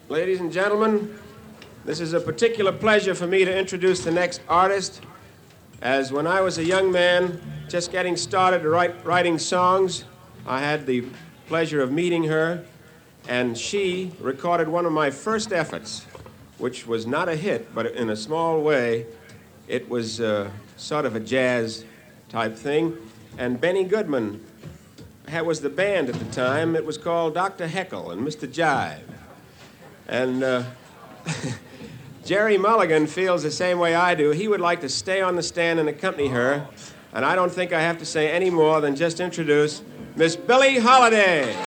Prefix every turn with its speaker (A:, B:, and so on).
A: Ladies and gentlemen, this is a particular pleasure for me to introduce the next artist, as when I was a young man just getting started writing songs, I had the pleasure of meeting her, and she recorded one of my first efforts, which was not a hit, but in a small way, it was sort of a jazz type thing, and Benny Goodman was the band at the time. It was called Dr. Heckle and Mr. Jive. And Jerry Mulligan feels the same way I do. He would like to stay on the stand and accompany her, and I don't think I have to say any more than just introduce Miss Billie Holiday.